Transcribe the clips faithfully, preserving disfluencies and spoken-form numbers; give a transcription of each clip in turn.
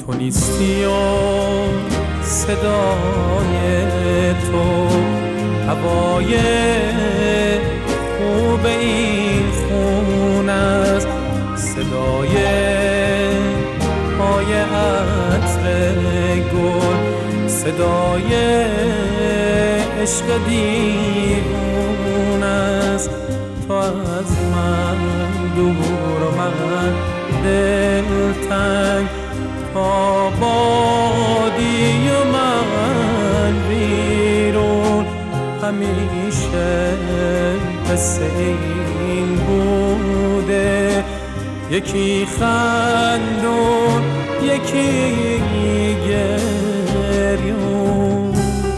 تو نیستی و صدای تو هوای خوب این خون است، صدای پای عطر گل، صدای عشق دیوون است. تو از من دور و من دلتنگ، تا بادی و من بیرون، همیشه قصه این بوده، یکی خندون یکی گریون.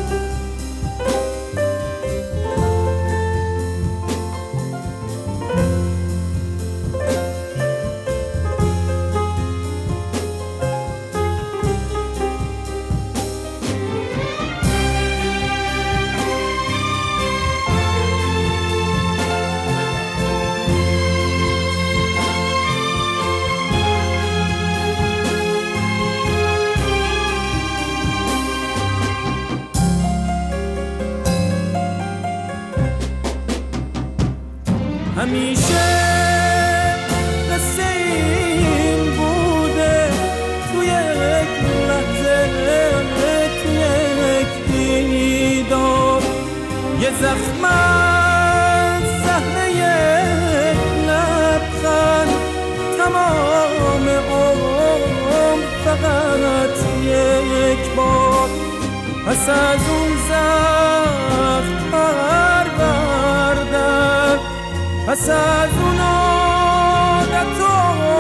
همیشه قصه این بوده، توی یک لحظه، توی یک دیدار، یه زخم از زهره یک لبخند، تمام عمر فقط یک بار. پس از اون زخم پروردن، پس از اون عادت و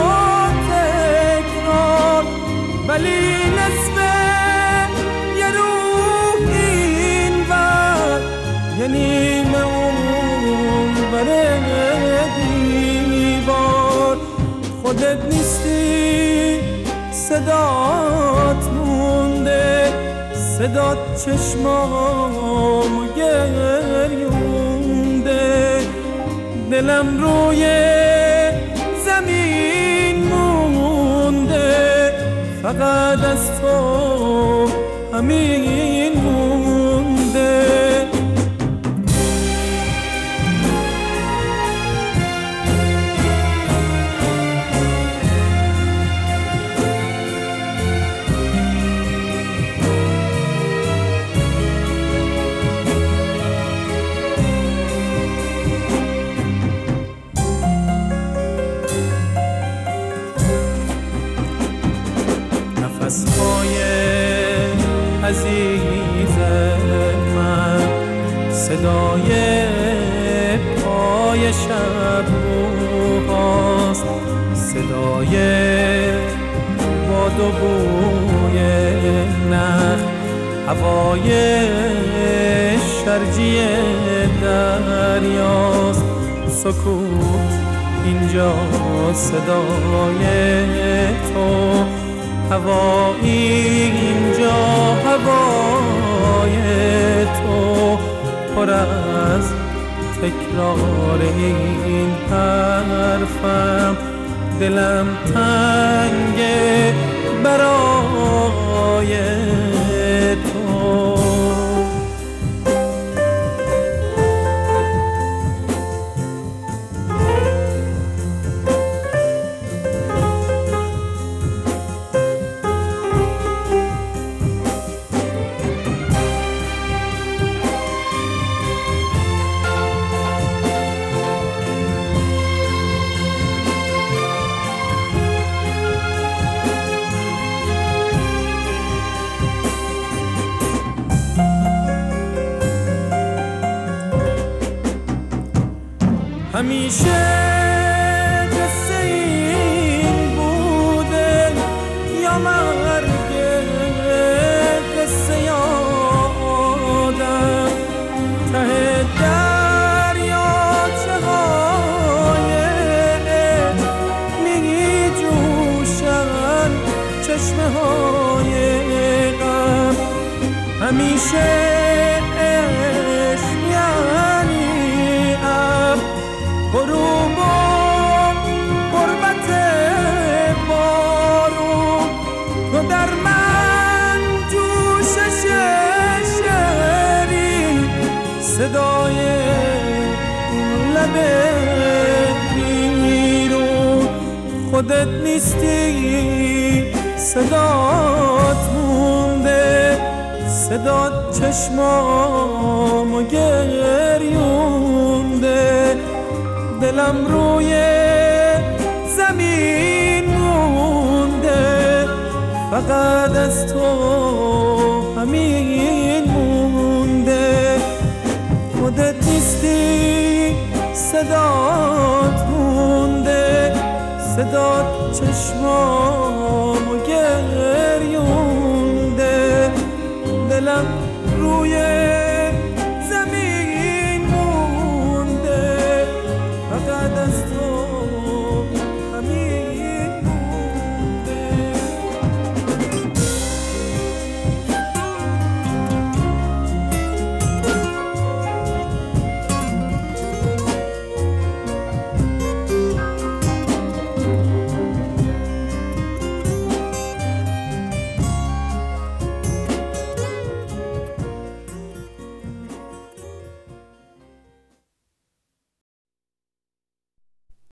تکرار، ولی نصف یه روح این ور، یه نیمه اون بره دیوار. خودت نیستی، صدات مونده، صدات چشمامو گریونده، دلم روی زمین مونده، فقط از تو همین مونده. نفس‌های عزیز من، صدای پای شب روهاست، صدای باد و بوی نخ، هوای شرجی دریاست. سکوت اینجا صدای تو، هوا اینجا هوای تو، پر از تکرار این حرفم، دلم تنگه برای تو. همیشه قصه این بوده، یا مرگ قصه یا آدم، ته دریاچه های می جوشن چشمه های غم. همیشه عشق یعنی اب، غروب و غربت بارون، تو در خودت نیستی، صدات مونده، صدات چشمامو گریونده. دلم روی زمین مونده، فقط از تو همین مونده. خودت نیستی، صدات مونده، صدات چشمامو گریونده. دلم روی